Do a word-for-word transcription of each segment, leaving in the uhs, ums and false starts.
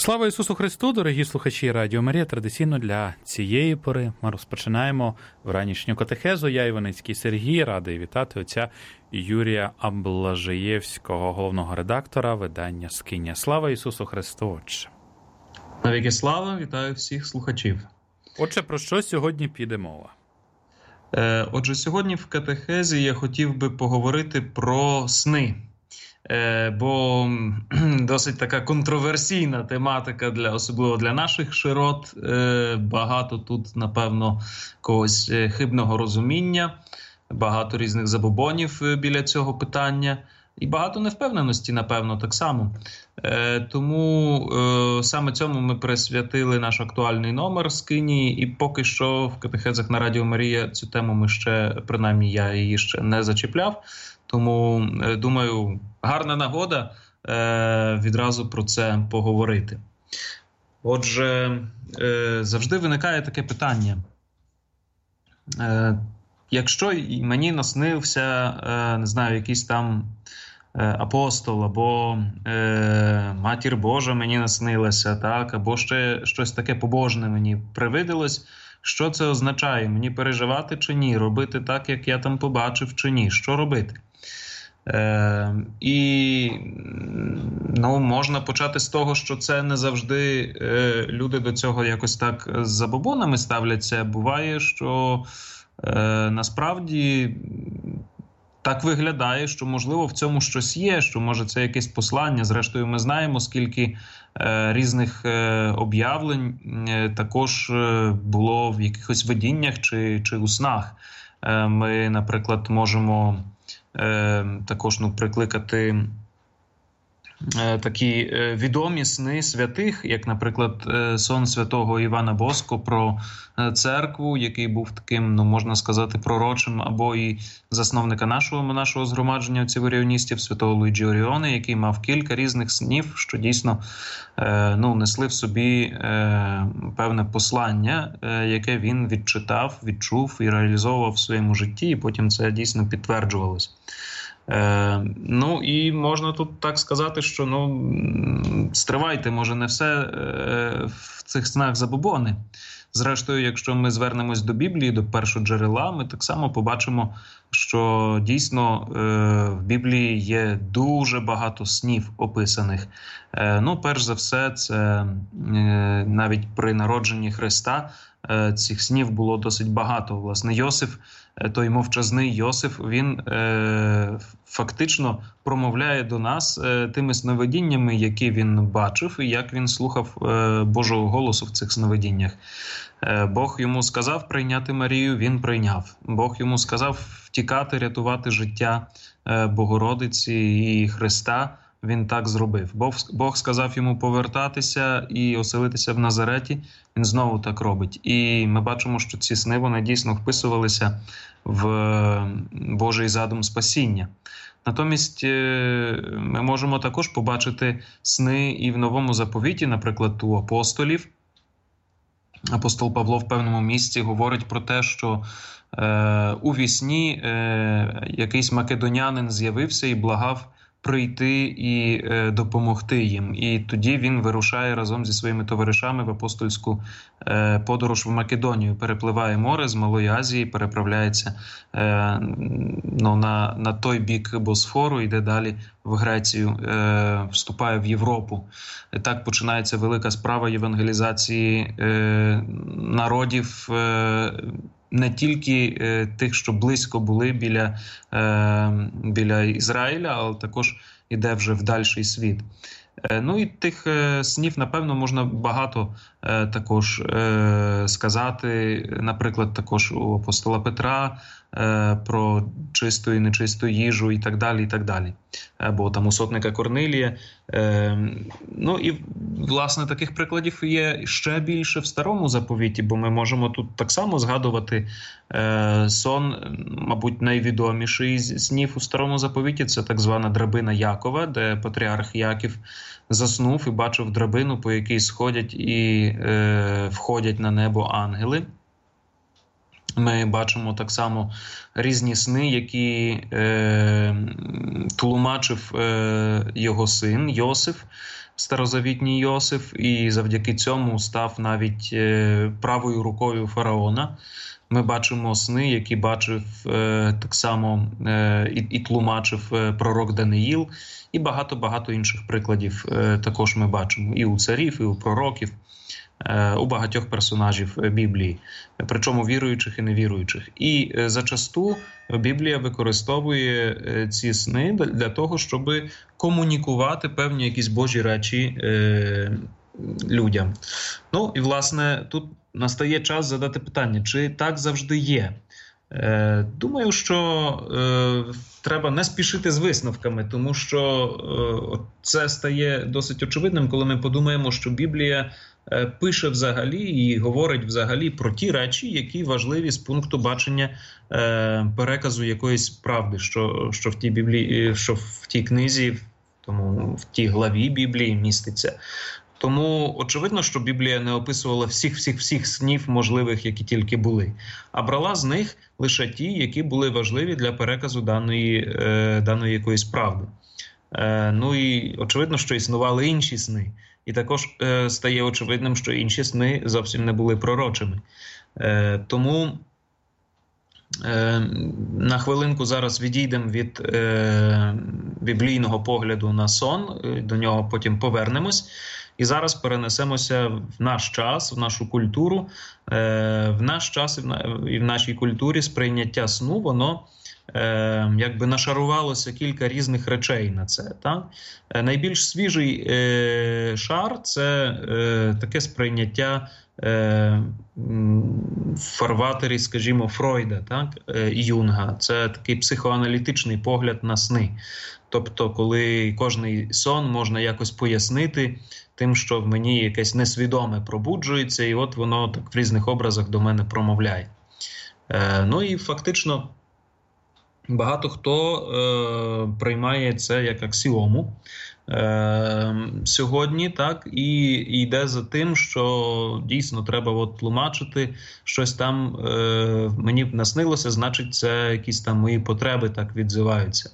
Слава Ісусу Христу, дорогі слухачі Радіо Марія. Традиційно для цієї пори ми розпочинаємо вранішню катехезу. Я, Іваницький Сергій, радий вітати отця Юрія Блажеєвського, головного редактора видання «Скиня». Слава Ісусу Христу, Отче! Навіки слава, вітаю всіх слухачів. Отже, про що сьогодні піде мова? Отже, сьогодні в катехезі я хотів би поговорити про сни. Бо досить така контроверсійна тематика, для, особливо для наших широт. Багато тут, напевно, когось хибного розуміння, багато різних забобонів біля цього питання. І багато невпевненості, напевно, так само. Тому саме цьому ми присвятили наш актуальний номер «Скинії». І поки що в катехезах на Радіо Марія цю тему ми ще, принаймні я її ще не зачіпляв. Тому, думаю, гарна нагода е, відразу про це поговорити. Отже, е, завжди виникає таке питання. Е, якщо мені наснився, е, не знаю, якийсь там е, апостол, або е, Матір Божа мені наснилася, так, або ще щось таке побожне мені привиділось, що це означає? Мені переживати чи ні? Робити так, як я там побачив, чи ні? Що робити? Е, і ну, можна почати з того, що це не завжди е, люди до цього якось так з забобонами ставляться. Буває, що е, насправді так виглядає, що можливо в цьому щось є, що може це якесь послання. Зрештою, ми знаємо, скільки е, різних е, об'явлень е, також е, було в якихось видіннях чи, чи у снах. Е, ми, наприклад, можемо Е, також ну, прикликати е, такі е, відомі сни святих, як, наприклад, е, сон святого Івана Боско про е, церкву, який був таким, ну, можна сказати, пророчим, або і засновника нашого нашого згромадження ціваріоністів, святого Луїджі Оріоне, який мав кілька різних снів, що дійсно е, ну, несли в собі е, певне послання, е, яке він відчитав, відчув і реалізовував в своєму житті, і потім це дійсно підтверджувалось. Е, ну і можна тут так сказати, що ну, стривайте, може не все е, в цих снах забобони. Зрештою, якщо ми звернемось до Біблії, до першоджерела, ми так само побачимо, що дійсно е, в Біблії є дуже багато снів описаних. Е, ну, перш за все, це е, навіть при народженні Христа е, цих снів було досить багато. Власне, Йосиф, е, той мовчазний Йосиф, він е, фактично промовляє до нас е, тими сновидіннями, які він бачив, і як він слухав е, Божого голосу в цих сновидіннях. Е, Бог йому сказав прийняти Марію, він прийняв. Бог йому сказав втікати, рятувати життя е, Богородиці і Христа, він так зробив. Бог, Бог сказав йому повертатися і оселитися в Назареті, він знову так робить. І ми бачимо, що ці сни, вони дійсно вписувалися в Божий задум спасіння. Натомість ми можемо також побачити сни і в Новому Заповіті, наприклад, у апостолів. Апостол Павло в певному місці говорить про те, що е, у вісні е, якийсь македонянин з'явився і благав прийти і е, допомогти їм. І тоді він вирушає разом зі своїми товаришами в апостольську е, подорож в Македонію. Перепливає море з Малої Азії, переправляється е, ну, на, на той бік Босфору, йде далі в Грецію, е, вступає в Європу. І так починається велика справа євангелізації е, народів, е, не тільки е, тих, що близько були біля, е, біля Ізраїля, але також іде вже в дальший світ. Е, ну і тих е, снів, напевно, можна багато е, також е, сказати. Наприклад, також у апостола Петра е, про чисту і нечисту їжу і так далі, і так далі. Або там у сотника Корнилія. Е, ну і, власне, таких прикладів є ще більше в Старому Заповіті, бо ми можемо тут так само згадувати е, сон, мабуть, найвідоміший з снів у Старому Заповіті. Це так звана драбина Якова, де патріарх Яків заснув і бачив драбину, по якій сходять і е, входять на небо ангели. Ми бачимо так само різні сни, які е, тлумачив е, його син Йосиф. старозавітній Йосиф, і завдяки цьому став навіть правою рукою фараона. Ми бачимо сни, які бачив е, так само е, і, і тлумачив е, пророк Даниїл, і багато-багато інших прикладів е, також ми бачимо і у царів, і у пророків, е, у багатьох персонажів Біблії, причому віруючих і невіруючих. І е, зачасту Біблія використовує е, ці сни для того, щоб комунікувати певні якісь Божі речі е, людям. Ну і, власне, тут настає час задати питання, чи так завжди є? Е, думаю, що е, треба не спішити з висновками, тому що е, це стає досить очевидним, коли ми подумаємо, що Біблія е, пише взагалі і говорить взагалі про ті речі, які важливі з пункту бачення е, переказу якоїсь правди, що, що в тій Біблії, що в тій книзі, тому в тій главі Біблії міститься. Тому очевидно, що Біблія не описувала всіх-всіх-всіх снів можливих, які тільки були, а брала з них лише ті, які були важливі для переказу даної, е, даної якоїсь правди. Е, ну і очевидно, що існували інші сни. І також е, стає очевидним, що інші сни зовсім не були пророчими. Е, тому е, на хвилинку зараз відійдемо від е, біблійного погляду на сон, до нього потім повернемось. І зараз перенесемося в наш час, в нашу культуру. В наш час і в нашій культурі сприйняття сну, воно якби нашарувалося кілька різних речей на це. Так? Найбільш свіжий шар – це таке сприйняття в фарватері, скажімо, Фройда, так? І Юнга. Це такий психоаналітичний погляд на сни. Тобто, коли кожний сон можна якось пояснити тим, що в мені якесь несвідоме пробуджується, і от воно так в різних образах до мене промовляє. Е, ну і фактично багато хто е, приймає це як аксіому е, сьогодні, так, і йде за тим, що дійсно треба от тлумачити щось там, е, мені наснилося, значить це якісь там мої потреби так відзиваються.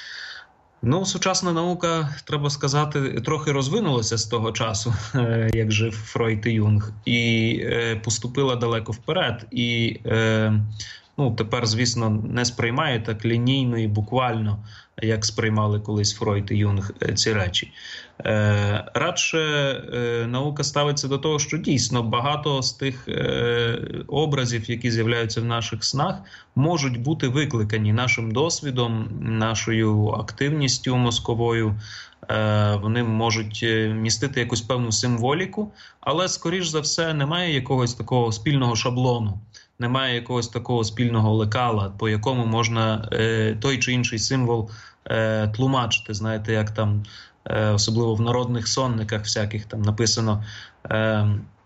Ну, сучасна наука, треба сказати, трохи розвинулася з того часу, як жив Фройд і Юнг, і е, поступила далеко вперед. І е, ну, тепер, звісно, не сприймає так лінійно і буквально, як сприймали колись Фройд і Юнг ці речі. Е, радше е, наука ставиться до того, що дійсно багато з тих е, образів, які з'являються в наших снах, можуть бути викликані нашим досвідом, нашою активністю мозковою. Е, вони можуть містити якусь певну символіку, але, скоріш за все, немає якогось такого спільного шаблону. Немає якогось такого спільного лекала, по якому можна е, той чи інший символ е, тлумачити. Знаєте, як там, е, особливо в народних сонниках всяких там написано, е,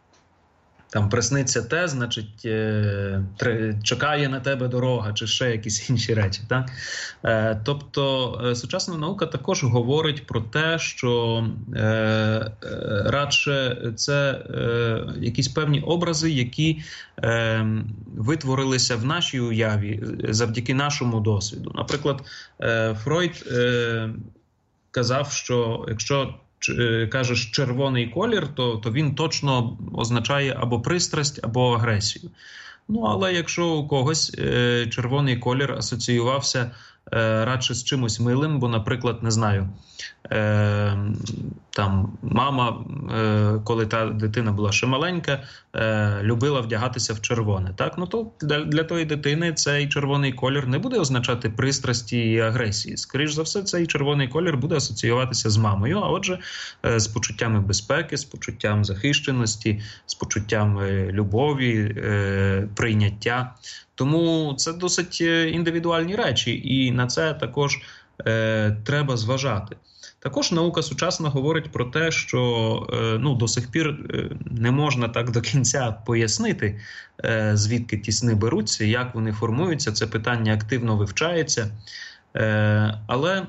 там присниться те, значить, е, тр, чекає на тебе дорога, чи ще якісь інші речі. Так? Е, тобто е, сучасна наука також говорить про те, що е, е, радше це е, якісь певні образи, які е, витворилися в нашій уяві завдяки нашому досвіду. Наприклад, е, Фройд е, казав, що якщо кажеш червоний колір, то, то він точно означає або пристрасть, або агресію. Ну, але якщо у когось е, червоний колір асоціювався е, радше з чимось милим, бо, наприклад, не знаю, е, там мама, е, коли та дитина була ще маленька, е, любила вдягатися в червоне. Так? Ну, то для, для тої дитини цей червоний колір не буде означати пристрасті і агресії. Скоріш за все, цей червоний колір буде асоціюватися з мамою, а отже, е, з почуттями безпеки, з почуттям захищеності, з почуттям е, любові, е, прийняття. Тому це досить індивідуальні речі, і на це також е, треба зважати. Також наука сучасна говорить про те, що е, ну, до сих пір е, не можна так до кінця пояснити, е, звідки ті сни беруться, як вони формуються. Це питання активно вивчається. Е, але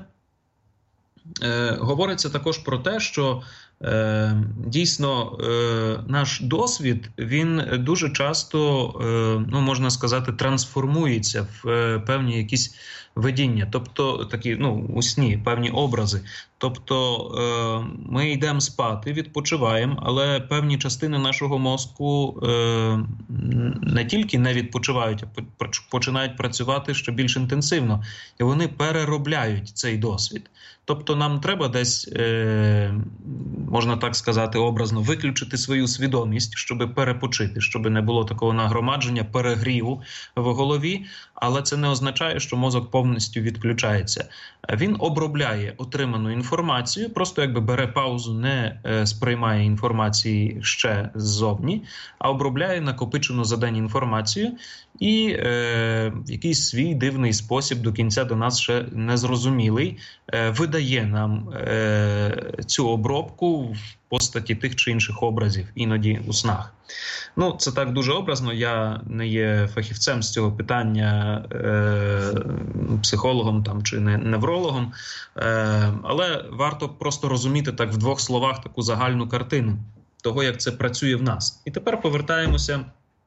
е, говориться також про те, що Е, дійсно, е, наш досвід, він дуже часто, е, ну, можна сказати, трансформується в е, певні якісь видіння, тобто такі, ну, у сні, певні образи. Тобто е, ми йдемо спати, відпочиваємо, але певні частини нашого мозку е, не тільки не відпочивають, а починають працювати ще більш інтенсивно. І вони переробляють цей досвід. Тобто нам треба десь, е, можна так сказати, образно, виключити свою свідомість, щоб перепочити, щоб не було такого нагромадження, перегріву в голові, але це не означає, що мозок повністю відключається. Він обробляє отриману інформацію, просто якби бере паузу, не е, сприймає інформації ще ззовні, а обробляє накопичену за день інформацію і е, в якийсь свій дивний спосіб, до кінця до нас ще незрозумілий, е, видає нам е, цю обробку в постаті тих чи інших образів, іноді у снах. Ну, це так дуже образно, я не є фахівцем з цього питання, е, психологом там, чи не, неврологом, е, але варто просто розуміти так в двох словах таку загальну картину того, як це працює в нас. І тепер повертаємося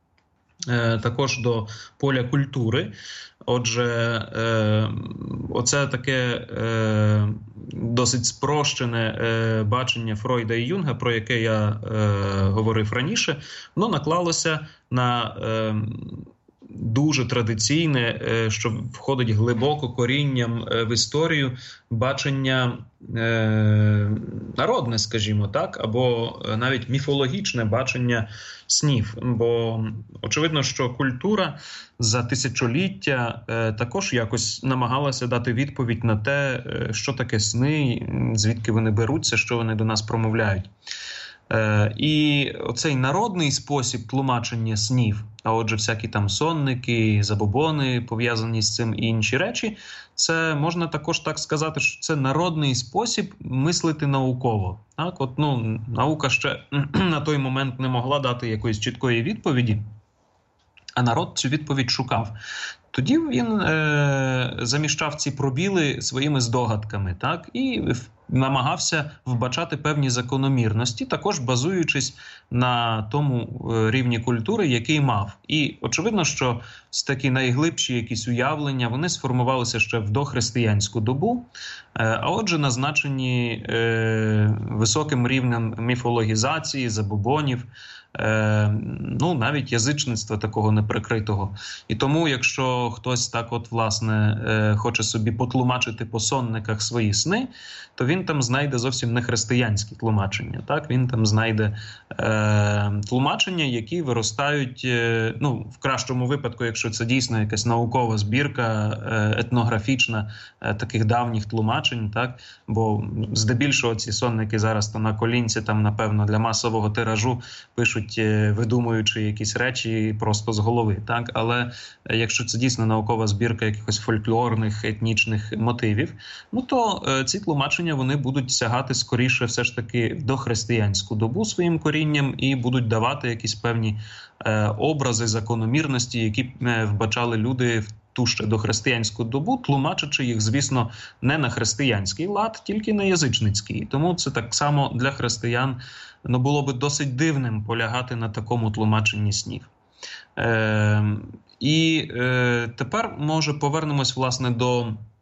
е, також до поля культури. Отже, е, оце таке е, досить спрощене е, бачення Фройда і Юнга, про яке я е, говорив раніше, воно наклалося на е, дуже традиційне, е, що входить глибоко корінням е, в історію, бачення е, народне, скажімо так, або навіть міфологічне бачення снів. Бо очевидно, що культура за тисячоліття е, також якось намагалася дати відповідь на те, е, що таке сни, звідки вони беруться, що вони до нас промовляють. Е, і оцей народний спосіб тлумачення снів, а отже всякі там сонники, забобони, пов'язані з цим і інші речі, це можна також так сказати, що це народний спосіб мислити науково. Так, от, ну, наука ще на той момент не могла дати якоїсь чіткої відповіді, а народ цю відповідь шукав. Тоді він е, заміщав ці пробіли своїми здогадками, так, і намагався вбачати певні закономірності, також базуючись на тому рівні культури, який мав. І очевидно, що такі найглибші якісь уявлення, вони сформувалися ще в дохристиянську добу, а отже назначені е, високим рівнем міфологізації, забобонів, Е, ну, навіть язичництва такого неприкритого. І тому, якщо хтось так от, власне, е, хоче собі потлумачити по сонниках свої сни, то він там знайде зовсім не християнські тлумачення. Так? Він там знайде е, тлумачення, які виростають, е, ну, в кращому випадку, якщо це дійсно якась наукова збірка, е, етнографічна, е, таких давніх тлумачень, так? Бо здебільшого ці сонники зараз то на колінці, там, напевно, для масового тиражу пишуть, видумуючи якісь речі просто з голови. Так? Але якщо це дійсно наукова збірка якихось фольклорних, етнічних мотивів, ну то е, ці тлумачення вони будуть сягати скоріше все ж таки в дохристиянську добу своїм корінням і будуть давати якісь певні е, образи, закономірності, які е, вбачали люди в ту ще дохристиянську добу, тлумачачи їх, звісно, не на християнський лад, тільки на язичницький. Тому це так само для християн ну, було би досить дивним полягати на такому тлумаченні снів. Е, і е, тепер, може, повернемось, власне, до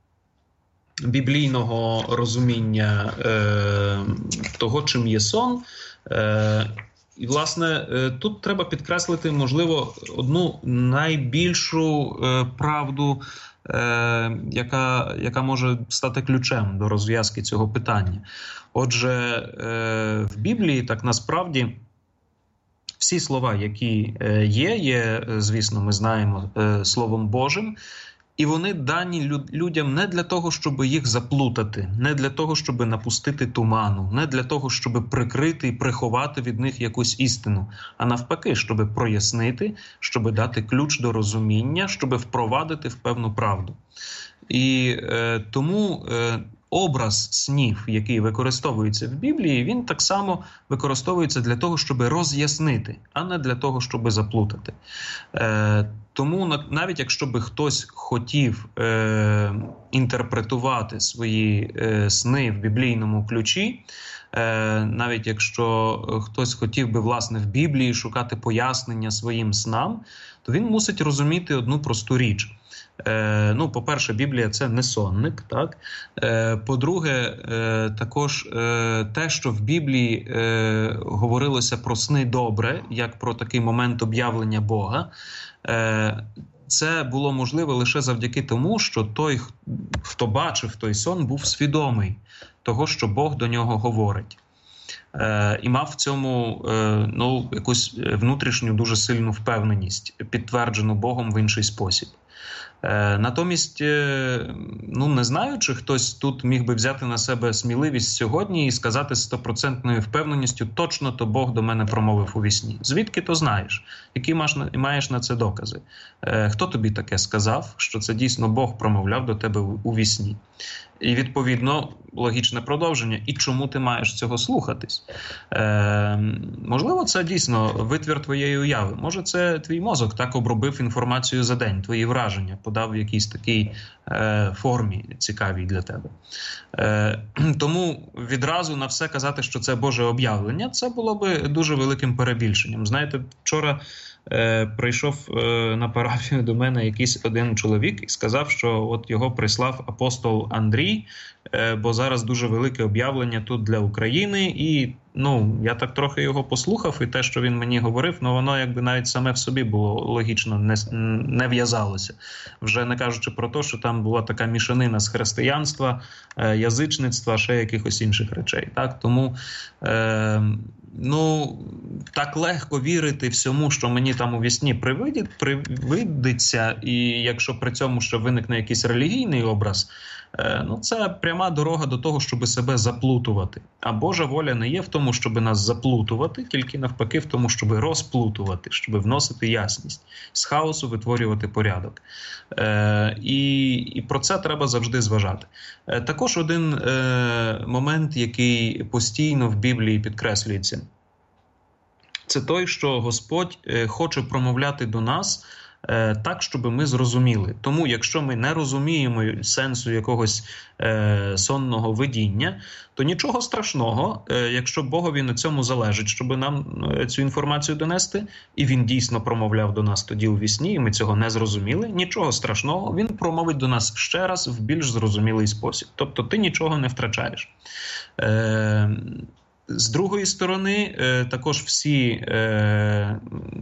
біблійного розуміння е, того, чим є сон. Е, І, власне, тут треба підкреслити, можливо, одну найбільшу е, правду, е, яка, яка може стати ключем до розв'язки цього питання. Отже, е, в Біблії, так насправді, всі слова, які є, є, звісно, ми знаємо, е, Словом Божим, і вони дані людям не для того, щоб їх заплутати, не для того, щоб напустити туману, не для того, щоб прикрити і приховати від них якусь істину, а навпаки, щоб прояснити, щоб дати ключ до розуміння, щоб впровадити в певну правду. І е, тому е, образ снів, який використовується в Біблії, він так само використовується для того, щоб роз'яснити, а не для того, щоб заплутати. Е, Тому навіть якщо би хтось хотів е, інтерпретувати свої е, сни в біблійному ключі, навіть якщо хтось хотів би, власне, в Біблії шукати пояснення своїм снам, то він мусить розуміти одну просту річ. Е, ну, по-перше, Біблія – це не сонник, так? Е, по-друге, е, також е, те, що в Біблії е, говорилося про сни добре, як про такий момент об'явлення Бога, е, це було можливо лише завдяки тому, що той, хто бачив той сон, був свідомий того, що Бог до нього говорить. Е, і мав в цьому е, ну, якусь внутрішню дуже сильну впевненість, підтверджену Богом в інший спосіб. Натомість, ну, не знаю, чи хтось тут міг би взяти на себе сміливість сьогодні і сказати з стопроцентною впевненістю, точно то Бог до мене промовив у вісні. Звідки то знаєш? Які маєш на це докази? Хто тобі таке сказав, що це дійсно Бог промовляв до тебе у вісні? І, відповідно, логічне продовження. І чому ти маєш цього слухатись? Е, можливо, це дійсно витвір твоєї уяви. Може, це твій мозок так обробив інформацію за день, твої враження, подав в якійсь такій е, формі цікавій для тебе. Е, тому відразу на все казати, що це Боже об'явлення, це було би дуже великим перебільшенням. Знаєте, вчора Е, прийшов е, на парафію до мене якийсь один чоловік і сказав, що от його прислав апостол Андрій, е, бо зараз дуже велике об'явлення тут для України. І ну, я так трохи його послухав, і те, що він мені говорив, ну воно якби навіть саме в собі було логічно, не, не в'язалося. Вже не кажучи про те, що там була така мішанина з християнства, е, язичництва, ще якихось інших речей. Так? Тому е, ну, так легко вірити всьому, що мені там у вісні привидиться, і якщо при цьому ще виникне якийсь релігійний образ, ну це пряма дорога до того, щоб себе заплутувати. А Божа воля не є в тому, щоб нас заплутувати, тільки навпаки в тому, щоб розплутувати, щоб вносити ясність, з хаосу витворювати порядок. Е, і, і про це треба завжди зважати. Е, також один е, момент, який постійно в Біблії підкреслюється, це той, що Господь е, хоче промовляти до нас так, щоб ми зрозуміли. Тому, якщо ми не розуміємо сенсу якогось е, сонного видіння, то нічого страшного, е, якщо Богові на цьому залежить, щоб нам е, цю інформацію донести, і Він дійсно промовляв до нас тоді у вісні, і ми цього не зрозуміли, нічого страшного, Він промовить до нас ще раз в більш зрозумілий спосіб. Тобто ти нічого не втрачаєш. Е, З другої сторони, також всі е,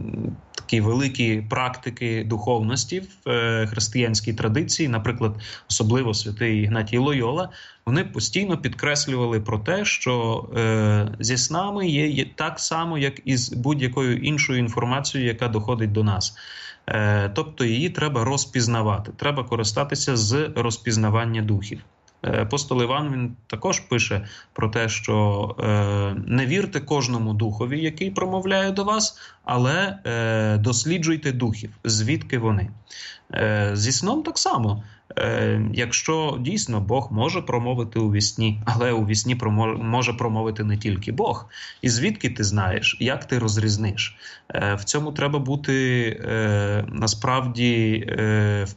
такі великі практики духовності в християнській традиції, наприклад, особливо святий Ігнатій Лойола, вони постійно підкреслювали про те, що е, зі снами є, є так само, як і з будь-якою іншою інформацією, яка доходить до нас. Е, тобто її треба розпізнавати, треба користатися з розпізнавання духів. Апостол Іван, він також пише про те, що е, не вірте кожному духові, який промовляє до вас, але е, досліджуйте духів, звідки вони. Е, зі сном так само. Е, якщо дійсно Бог може промовити у вісні, але у вісні промо- може промовити не тільки Бог. І звідки ти знаєш, як ти розрізниш? Е, в цьому треба бути е, насправді е,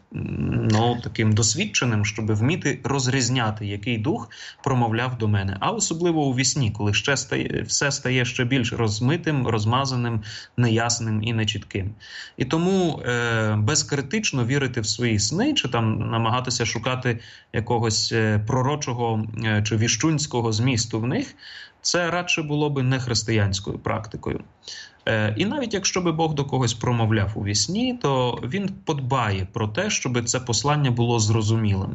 ну, таким досвідченим, щоб вміти розрізняти, який дух промовляв до мене. А особливо у вісні, коли ще стає, все стає ще більш розмитим, розмазаним, неясним і нечітким. І тому е, безкритично вірити в свої сни, чи там намагатися шукати якогось пророчого чи віщунського змісту в них, це радше було би не християнською практикою. І навіть якщо би Бог до когось промовляв у вісні, то він подбає про те, щоб це послання було зрозумілим.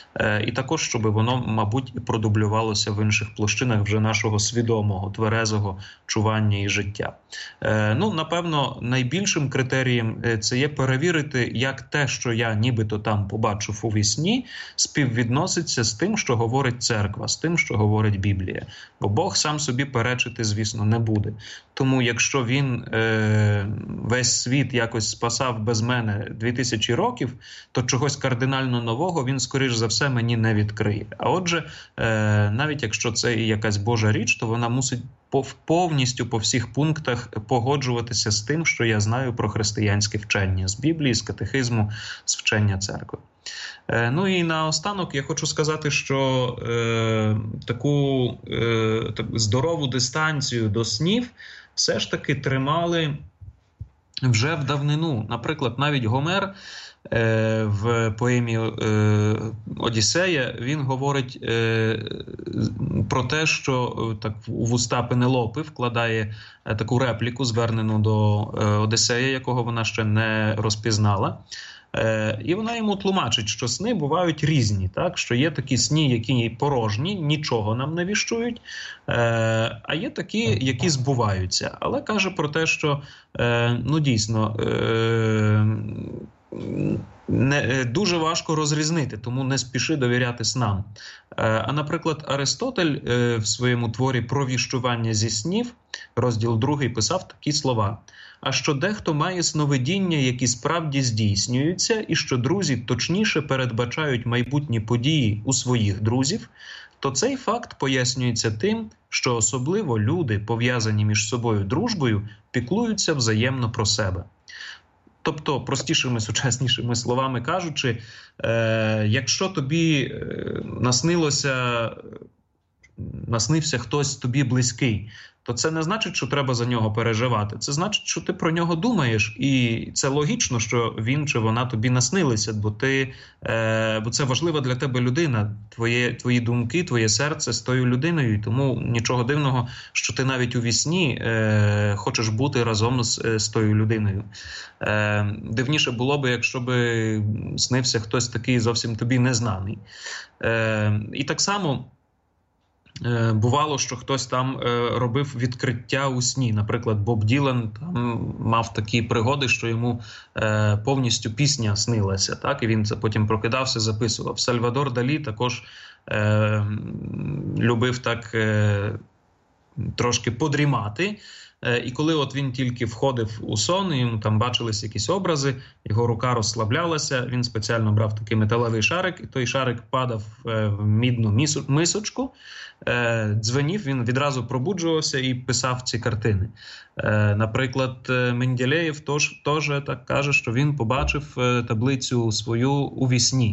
І також, щоб воно, мабуть, і продублювалося в інших площинах вже нашого свідомого, тверезого чування і життя. Ну, напевно, найбільшим критерієм це є перевірити, як те, що я нібито там побачив у вісні, співвідноситься з тим, що говорить церква, з тим, що говорить Біблія. Бо Бог сам собі перечити, звісно, не буде. Тому якщо він е, весь світ якось спасав без мене дві тисячі років, то чогось кардинально нового він, скоріш за все, мені не відкриє. А отже, е, навіть якщо це і якась Божа річ, то вона мусить повністю по всіх пунктах погоджуватися з тим, що я знаю про християнське вчення, з Біблії, з катехизму, з вчення церкви. Ну і наостанок я хочу сказати, що е, таку е, так, здорову дистанцію до снів все ж таки тримали вже в давнину. Наприклад, навіть Гомер е, в поемі е, Одіссея, він говорить е, про те, що так у вуста Пенелопи вкладає таку репліку, звернену до е, Одіссея, якого вона ще не розпізнала. Е, і вона йому тлумачить, що сни бувають різні, так? Що є такі сни, які порожні, нічого нам не віщують, е, а є такі, які збуваються. Але каже про те, що е, ну дійсно е, не, дуже важко розрізнити, тому не спіши довіряти снам. Е, а, наприклад, Аристотель е, в своєму творі «Про віщування зі снів», розділ другий, писав такі слова. А що дехто має сновидіння, які справді здійснюються, і що друзі точніше передбачають майбутні події у своїх друзів, то цей факт пояснюється тим, що особливо люди, пов'язані між собою дружбою, піклуються взаємно про себе. Тобто, простішими, сучаснішими словами кажучи, е, якщо тобі е, наснилося, наснився хтось тобі близький, то це не значить, що треба за нього переживати. Це значить, що ти про нього думаєш, і це логічно, що він чи вона тобі наснилися, бо ти, е, бо це важлива для тебе людина, твоє, твої думки, твоє серце з тою людиною, і тому нічого дивного, що ти навіть у вісні е, хочеш бути разом з, з тою людиною. Е, дивніше було б, якщо б снився хтось такий зовсім тобі незнаний. Е, і так само бувало, що хтось там е, робив відкриття у сні. Наприклад, Боб Ділан там мав такі пригоди, що йому е, повністю пісня снилася. Так? І він це потім прокидався, записував. Сальвадор Далі також е, любив так е, трошки подрімати. І коли от він тільки входив у сон, і йому там бачились якісь образи, його рука розслаблялася, він спеціально брав такий металевий шарик, і той шарик падав в мідну мисочку, дзвенів, він відразу пробуджувався і писав ці картини. Наприклад, Менделєєв теж так каже, що він побачив таблицю свою у вісні.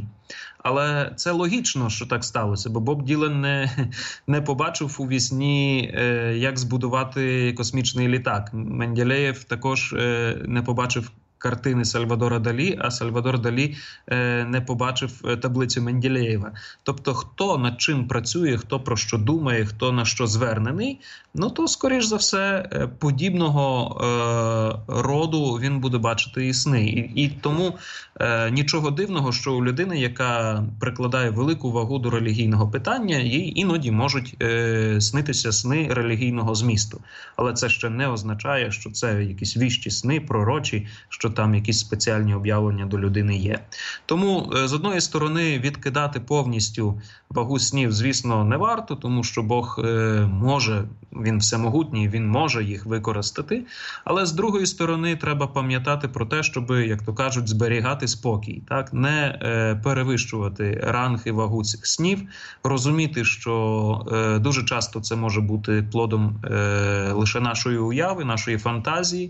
Але це логічно, що так сталося, бо Боб Ділан не, не побачив у вісні, як збудувати космічний літак. Менделєєв також не побачив картини Сальвадора Далі, а Сальвадор Далі е, не побачив таблицю Менделєєва. Тобто, хто над чим працює, хто про що думає, хто на що звернений, ну то, скоріш за все, подібного е, роду він буде бачити і сни. І, і тому е, нічого дивного, що у людини, яка прикладає велику вагу до релігійного питання, їй іноді можуть е, снитися сни релігійного змісту. Але це ще не означає, що це якісь віщі сни, пророчі, що там якісь спеціальні об'явлення до людини є. Тому, з одної сторони, відкидати повністю вагу снів, звісно, не варто, тому що Бог е, може, він всемогутній, він може їх використати. Але, з другої сторони, треба пам'ятати про те, щоб, як то кажуть, зберігати спокій. Так? Не е, перевищувати ранг і вагу цих снів, розуміти, що е, дуже часто це може бути плодом е, лише нашої уяви, нашої фантазії.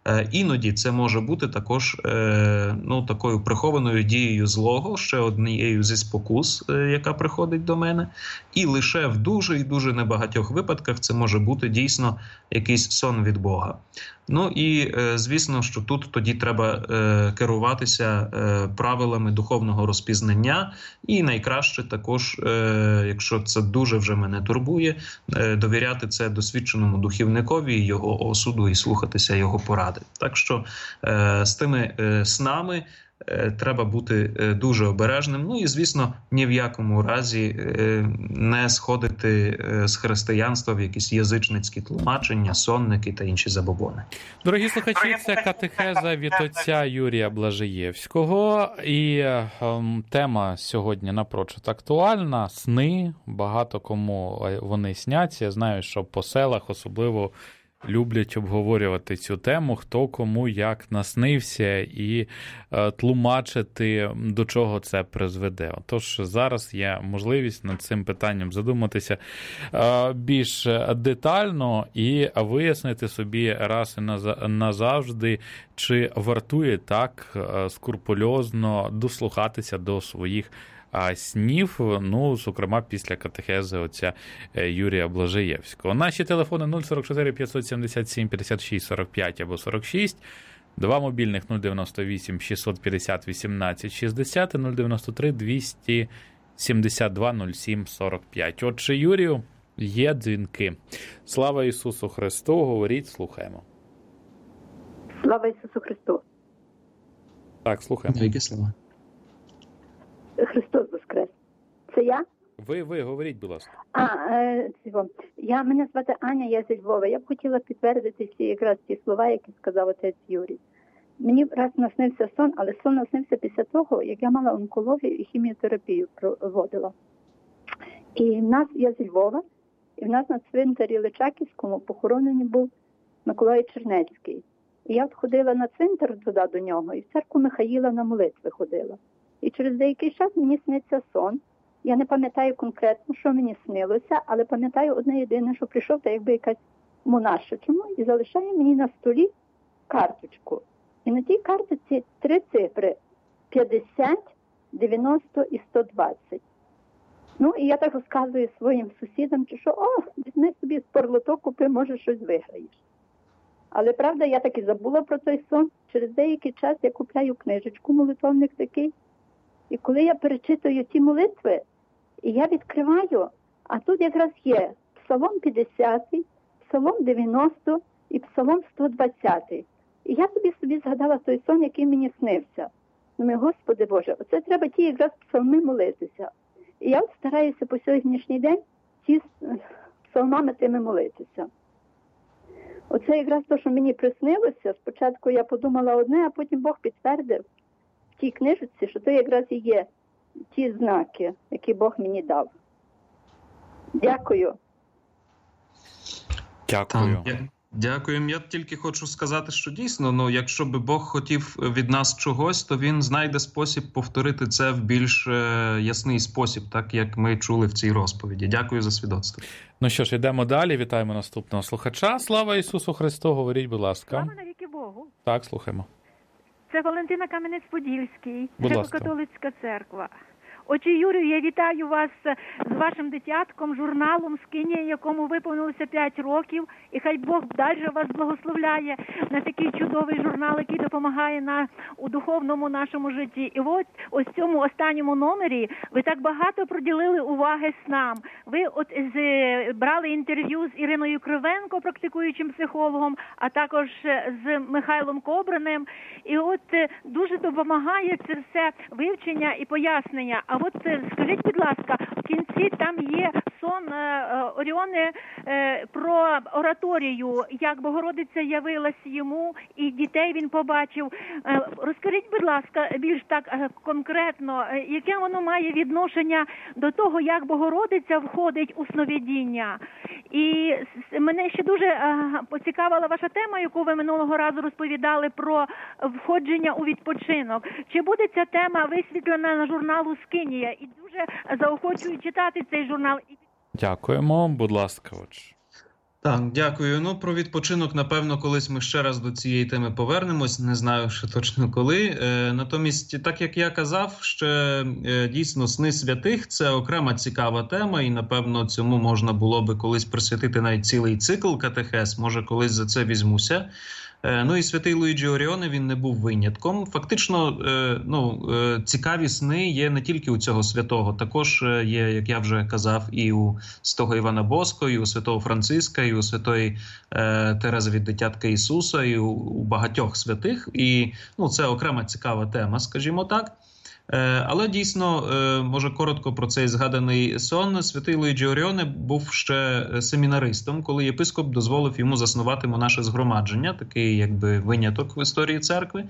Іноді це може бути також е, ну, такою прихованою дією злого, ще однією зі спокус, е, яка приходить до мене. І лише в дуже і дуже небагатьох випадках це може бути дійсно якийсь сон від Бога. Ну і, е, звісно, що тут тоді треба е, керуватися е, правилами духовного розпізнання. І найкраще також, е, якщо це дуже вже мене турбує, е, довіряти це досвідченому духівникові, його осуду і слухатися його поради. Так що е, з тими е, снами е, треба бути е, дуже обережним. Ну і, звісно, ні в якому разі е, не сходити е, з християнства в якісь язичницькі тлумачення, сонники та інші забобони. Дорогі слухачі, це катехеза від отця Юрія Блажеєвського. І е, тема сьогодні напрочуд актуальна. Сни. Багато кому вони сняться. Я знаю, що по селах особливо люблять обговорювати цю тему, хто кому як наснився, і е, тлумачити, до чого це призведе. Тож зараз є можливість над цим питанням задуматися е, більш детально і вияснити собі раз і назавжди, чи вартує так е, скрупульозно дослухатися до своїх а снів, ну, зокрема, після катехези отця Юрія Блажеєвського. Наші телефони нуль сорок чотири п'ятсот сімдесят сім п'ятдесят шість сорок п'ять або сорок шість, два мобільних нуль дев'яносто вісім шістсот п'ятдесят вісімнадцять шістдесят і нуль дев'яносто три двісті сімдесят два нуль сім сорок п'ять. Отже, Юрію, є дзвінки. Слава Ісусу Христу, говоріть, слухаємо. Слава Ісусу Христу. Так, слухаємо. Які слова? Христос Воскрес. Це я? Ви, ви, говоріть, будь ласка. А, е, я, мене звати Аня, я зі Львова. Я б хотіла підтвердити ці якраз ті слова, які сказав отець Юрій. Мені раз наснився сон, але сон наснився після того, як я мала онкологію і хіміотерапію проводила. І в нас, я зі Львова, і в нас на цвинтарі Личаківському похоронений був Миколай Чернецький. І я от ходила на цвинтар туди до нього, і в церкву Михаїла на молитви ходила. І через деякий час мені сниться сон. Я не пам'ятаю конкретно, що мені снилося, але пам'ятаю одне єдине, що прийшов та якби якась монашка чому і залишає мені на столі карточку. І на тій карточці три цифри – п'ятдесят, дев'яносто і сто двадцять. Ну, і я так розказую своїм сусідам, що о, візьми собі спорлоток, купи, може щось виграєш. Але, правда, я так і забула про той сон. Через деякий час я купляю книжечку, молитовник такий. І коли я перечитую ті молитви, і я відкриваю, а тут якраз є Псалом п'ятдесят, Псалом дев'яносто і Псалом сто двадцять. І я собі собі згадала той сон, який мені снився. Думаю, Господи Боже, оце треба ті якраз псалми молитися. І я от стараюся по сьогоднішній день ті псалмами тими молитися. Оце якраз те, що мені приснилося. Спочатку я подумала одне, а потім Бог підтвердив в тій книжці, що це якраз і є ті знаки, які Бог мені дав. Дякую. Дякую. Так, дякую. Я тільки хочу сказати, що дійсно, ну, якщо би Бог хотів від нас чогось, то Він знайде спосіб повторити це в більш е, ясний спосіб, так як ми чули в цій розповіді. Дякую за свідоцтво. Ну що ж, йдемо далі. Вітаємо наступного слухача. Слава Ісусу Христу, говоріть, будь ласка. Слава навіки Богу. Так, слухаємо. Це Валентина Кам'янець-Подільський, Греко-католицька церква. Отче Юрію, я вітаю вас з вашим дитятком, журналом «Скинія», якому виповнилося п'ять років. І хай Бог далі вас благословляє на такий чудовий журнал, який допомагає на, у духовному нашому житті. І от ось в цьому останньому номері ви так багато приділили уваги снам. Ви от з, брали інтерв'ю з Іриною Кривенко, практикуючим психологом, а також з Михайлом Кобриним. І от дуже допомагає це все вивчення і пояснення. А от скажіть, будь ласка, в кінці там є сон е, Оріони е, про ораторію, як Богородиця явилась йому і дітей він побачив. Е, розкажіть, будь ласка, більш так е, конкретно, е, яке воно має відношення до того, як Богородиця входить у сновидіння. І мене ще дуже е, поцікавила ваша тема, яку ви минулого разу розповідали про входження у відпочинок. Чи буде ця тема висвітлена на журналу «Скинія»? І дуже заохочую читати цей журнал. Дякуємо. Будь ласка, отже. Так, дякую. Ну, про відпочинок, напевно, колись ми ще раз до цієї теми повернемось. Не знаю, ще точно коли. Е, натомість, так як я казав, ще е, дійсно сни святих – це окрема цікава тема, і, напевно, цьому можна було би колись присвятити навіть цілий цикл катехез. Може, колись за це візьмуся. Ну і святий Луїджі Оріоне, він не був винятком. Фактично, ну, цікаві сни є не тільки у цього святого, також є, як я вже казав, і у святого Івана Боско, і у святого Франциска, і у святої Терези від Дитятка Ісуса, і у багатьох святих. І ну, це окрема цікава тема, скажімо так. Але дійсно, може коротко про цей згаданий сон. Святий Луїджі Оріоне був ще семінаристом, коли єпископ дозволив йому заснувати монаше згромадження, такий якби виняток в історії церкви.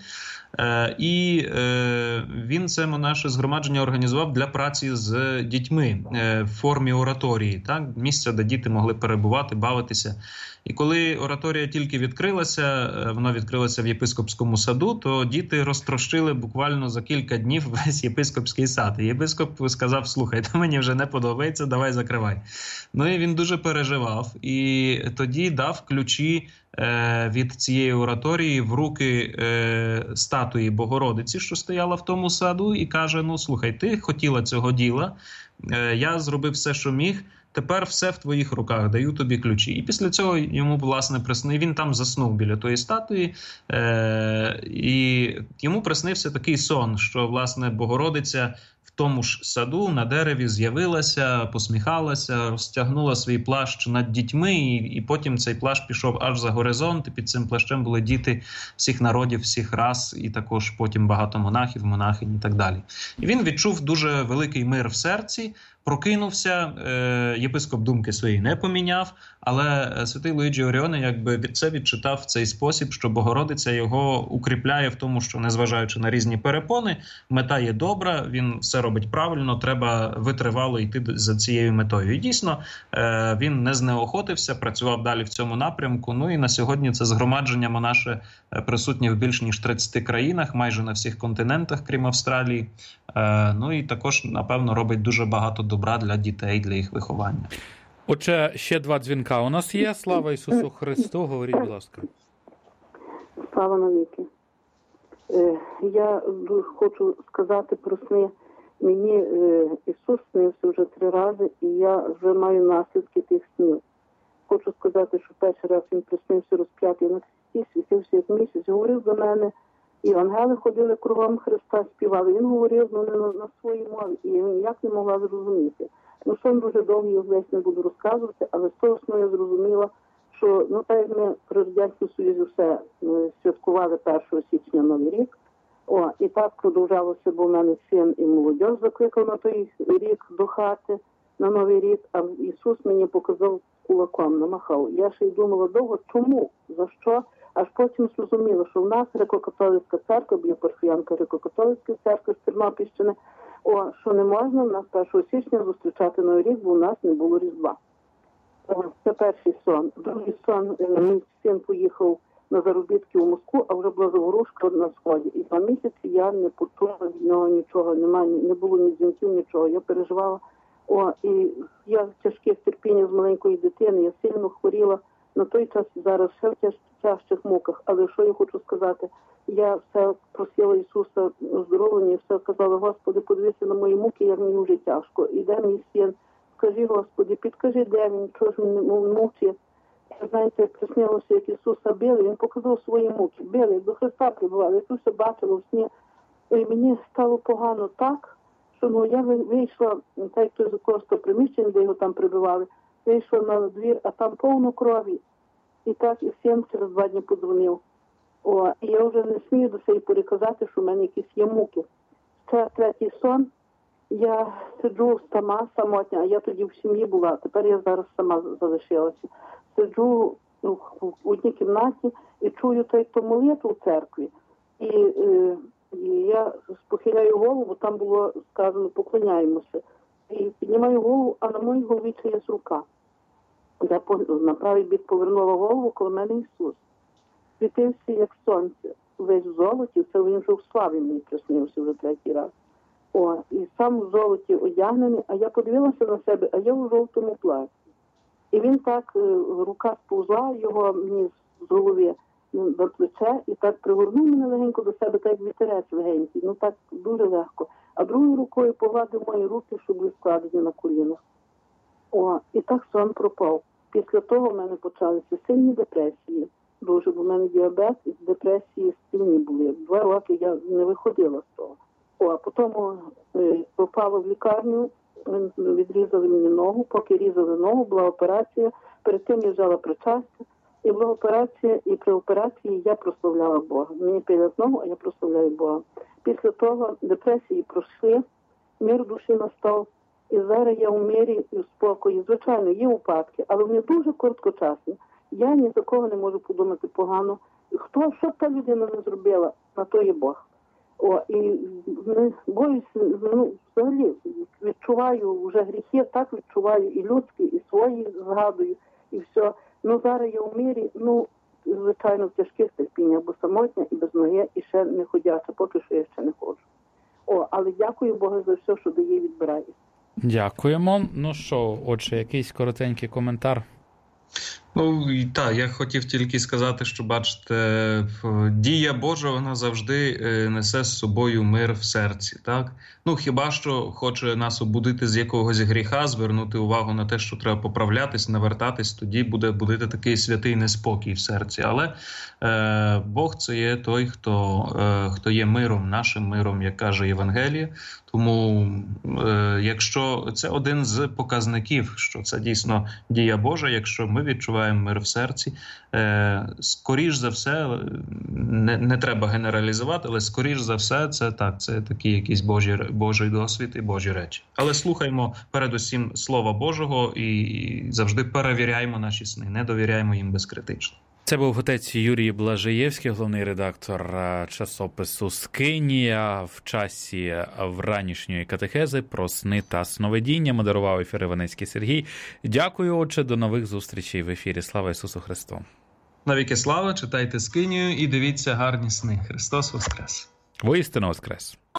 І він це монаше згромадження організував для праці з дітьми в формі ораторії, так? Місця, де діти могли перебувати, бавитися І коли ораторія тільки відкрилася, вона відкрилася в єпископському саду, то діти розтрощили буквально за кілька днів весь єпископський сад. І єпископ сказав: слухайте, мені вже не подобається, давай закривай. Ну і він дуже переживав. І тоді дав ключі е, від цієї ораторії в руки е, статуї Богородиці, що стояла в тому саду, і каже: ну слухай, ти хотіла цього діла, е, я зробив все, що міг, тепер все в твоїх руках, даю тобі ключі. І після цього йому, власне, приснив, він там заснув біля тої статуї, е- і йому приснився такий сон, що, власне, Богородиця в тому ж саду на дереві з'явилася, посміхалася, розтягнула свій плащ над дітьми, і, і потім цей плащ пішов аж за горизонт, і під цим плащем були діти всіх народів, всіх рас, і також потім багато монахів, монахинь і так далі. І він відчув дуже великий мир в серці, прокинувся, е, єпископ думки свої не поміняв, але святий Луїджі Оріоне якби це відчитав в цей спосіб, що Богородиця його укріпляє в тому, що, незважаючи на різні перепони, мета є добра, він все робить правильно, треба витривало йти за цією метою. І дійсно, е, він не знеохотився, працював далі в цьому напрямку. Ну і на сьогодні це згромадження монаше присутнє в більш ніж тридцяти країнах, майже на всіх континентах, крім Австралії. Е, ну і також, напевно, робить дуже багато добра для дітей, для їх виховання. Отже, ще два дзвінка у нас є. Слава Ісусу Христу. Говоріть, будь ласка. Слава навіки. Е, я хочу сказати про сни. Мені е, Ісус снився вже три рази, і я вже маю наслідки тих снів. Хочу сказати, що перший раз він приснився розп'ятий на хресті, світився як місяць, говорив до мене, і ангели ходили кругом Христа, співали. Він говорив, ну, не на, на своїй мові, і я ніяк не могла зрозуміти. Ну, сон дуже довгий, я весь не буду розказувати, але з того сну я зрозуміла, що, ну, так як ми при Радянському Союзі все ми святкували першого січня Новий рік, о, і так продовжалося, бо в мене син і молодь закликав на той рік до хати, на Новий рік, а Ісус мені показав кулаком, намахав. Я ще й думала довго, чому, за що, аж потім зрозуміла, що в нас греко-католицька церква, бо я парафіянка греко-католицької церкви з Тернопільщини, о, що не можна в нас першого січня зустрічати Новий рік, бо у нас не було Різдва. О, це перший сон. Другий сон, мій син поїхав на заробітки у Москву, а вже була заворушка на сході. І два місяці я не почула від нього нічого, немає, не було ні дзвінків, нічого. Я переживала. О, і я в тяжких терпіннях з маленької дитини, я сильно хворіла. На той час зараз ще в тяж, тяжчих муках. Але що я хочу сказати? Я все просила Ісуса оздоровлення і все казала: Господи, подивися на мої муки, як мені вже тяжко. І де мій син? Скажи, Господи, підкажи, де він, чого ж він мучить. Знаєте, приснилося, як Ісуса били, він показав свої муки. Били, як до Христа прибували. Я тут все бачила в сні. І мені стало погано так, що, ну, я вийшла, так як той з якогось приміщення, де його там прибивали, вийшла на двір, а там повно крові. І так, і син через два дні подзвонив. О, і я вже не смію до цієї порі казати, що в мене якісь є муки. Це третій сон. Я сиджу сама, самотня, а я тоді в сім'ї була, тепер я зараз сама залишилася. Сиджу ну, в одній кімнаті і чую той, хто молитву в церкві. І, е, і я похиляю голову, бо там було сказано «поклоняємося». І піднімаю голову, а на моїй голові чиясь рука. Я на правий бік повернула голову, коли мене Ісус. Світився, як сонце, весь в золоті, це він вже в славі мені приснився вже третій раз. О, і сам в золоті одягнений, а я подивилася на себе, а я у жовтому платі. І він так, рука сповзла його мені з голови до плече, і так пригорнув мене легенько до себе, так як вітерець легенький, ну так дуже легко. А другою рукою погладив мої руки, щоб були складені на колінах. О, і так сон пропав. Після того в мене почалися сильні депресії. Дуже, бо в мене діабет і депресії сильні були. Два роки я не виходила з того. О, а потім е, попала в лікарню, відрізали мені ногу, поки різали ногу, була операція. Перед тим я взяла причастя, і була операція, і при операції я прославляла Бога. Мені пилять ногу, а я прославляю Бога. Після того депресії пройшли, мир душі настав, і зараз я у мирі і в спокої. Звичайно, є упадки, але вони дуже короткочасні. Я ні за кого не можу подумати погано. Хто, що та людина не зробила, на то є Бог. О, і не боюсь, ну, взагалі відчуваю вже гріхи, так відчуваю і людські, і свої згадую, і все. Ну, зараз я у мірі, ну, звичайно, в тяжких терпіннях, бо самотня і без ноги, і ще не ходяча, поки що я ще не ходжу. О, але дякую Богу за все, що дає і відбирає. Дякуємо. Ну що, отже, якийсь коротенький коментар? Ну, і так, я хотів тільки сказати, що, бачите, дія Божа, вона завжди несе з собою мир в серці, так? Ну, хіба що хоче нас обудити з якогось гріха, звернути увагу на те, що треба поправлятись, навертатись, тоді буде будити такий святий неспокій в серці. Але е, Бог – це є той, хто, е, хто є миром, нашим миром, як каже Євангеліє. Тому, е, якщо це один з показників, що це дійсно дія Божа, якщо ми відчуваємо мир в серці, е, скоріш за все, не, не треба генералізувати, але скоріш за все, це так, це такі якісь Божі, Божий досвід і Божі речі. Але слухаймо передусім Слова Божого і завжди перевіряємо наші сни, не довіряємо їм безкритично. Це був отець Юрій Блажаєвський, головний редактор часопису «Скинія» в часі вранішньої катехези про сни та сновидіння. Модерував ефір Іваницький Сергій. Дякую, отче, до нових зустрічей в ефірі. Слава Ісусу Христу! Навіки слава, читайте «Скинію» і дивіться гарні сни. Христос Воскрес! Воістину Воскрес!